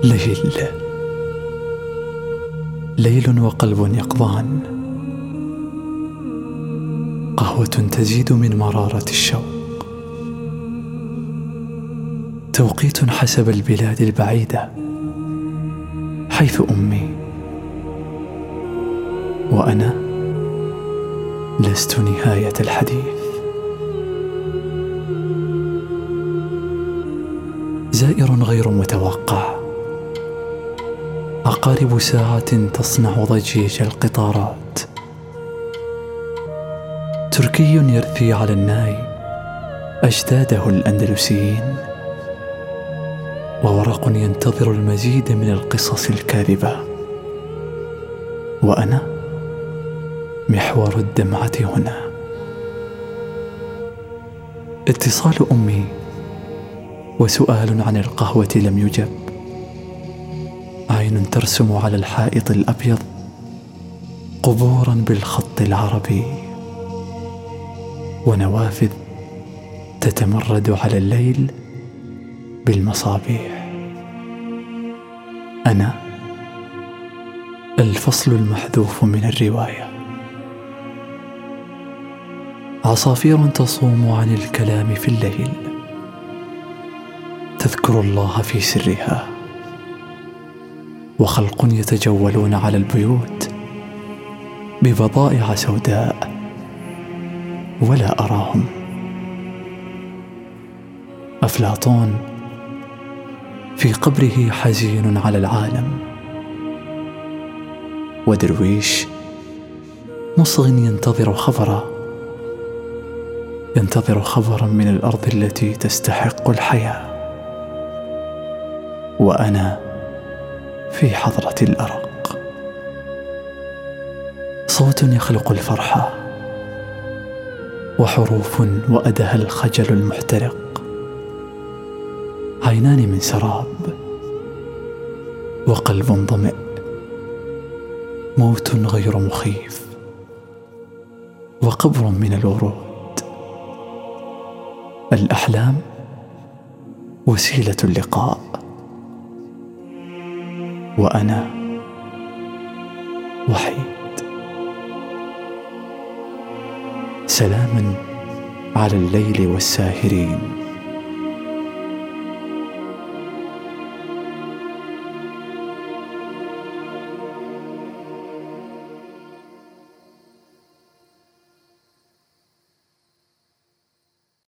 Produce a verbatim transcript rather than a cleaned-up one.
ليل ليل وقلب يقظان، قهوة تزيد من مرارة الشوق، توقيت حسب البلاد البعيدة حيث أمي، وأنا لست نهاية الحديث. زائر غير متوقع، عقارب ساعة تصنع ضجيج القطارات، تركي يرثي على الناي أجداده الأندلسيين، وورق ينتظر المزيد من القصص الكاذبة، وأنا محور الدمعة هنا. اتصال أمي وسؤال عن القهوة لم يجب، عين ترسم على الحائط الأبيض قبورا بالخط العربي، ونوافذ تتمرد على الليل بالمصابيح. أنا الفصل المحذوف من الرواية، عصافير تصوم عن الكلام في الليل، تذكر الله في سرها، وخلق يتجولون على البيوت ببضائع سوداء ولا أراهم. أفلاطون في قبره حزين على العالم، ودرويش مصغ ينتظر خبرا ينتظر خبرا من الأرض التي تستحق الحياة، وأنا في حضرة الأرق. صوت يخلق الفرحة، وحروف وأدها الخجل المحترق، عينان من سراب، وقلب ظمئ، موت غير مخيف، وقبر من الورود. الأحلام وسيلة اللقاء، وأنا وحيد. سلاما على الليل والساهرين.